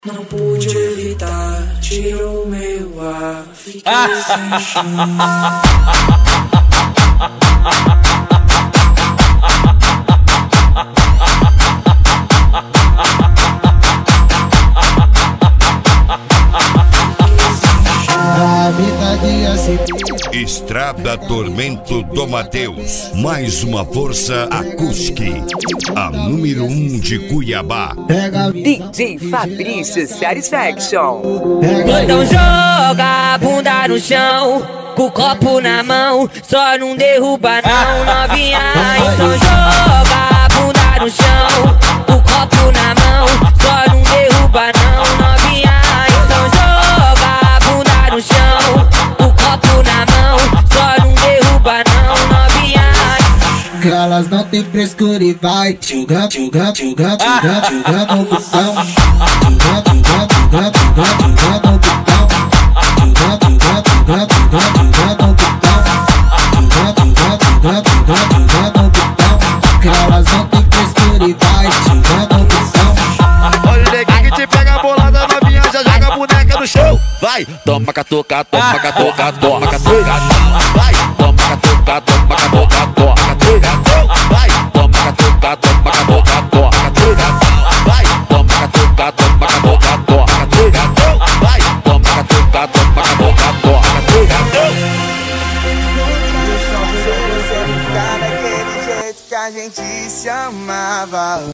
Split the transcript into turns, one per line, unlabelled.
Não pude evitar, tirou meu ar, fiquei sem chão.
Estrada Tormento do Mateus, mais uma força acústica, a número 1 de Cuiabá.
DJ Fabrício Satisfaction.
Então joga a bunda no chão, com o copo na mão, só não derruba não, novinha. Então joga a bunda no chão, com o copo na mão, só não derruba não, novinha. Então joga a bunda no chão, com o copo na mão, só não derruba não, novinha.
Que elas não tem frescura e vai joga, joga, joga, joga, joga no botão. Joga, joga, joga, joga, joga no botão. Joga, joga, joga, joga, joga no botão. Joga, joga, joga, joga, joga no botão. Que elas não tem frescura e vai joga no botão.
Olha o neguinho que te pega a bolada, novinha já joga a boneca no chão. Vai, toma catuca, toma catuca, toma catuca. Vai, toma catuca, toma catuca, toma catuca. Vai, toma catuca, toma catuca, toma catuca. Vai, toma catuca, toma catuca, toma catuca. Vai, toma catuca, toma catuca, toma catuca.
Daquele jeito que a gente se amava.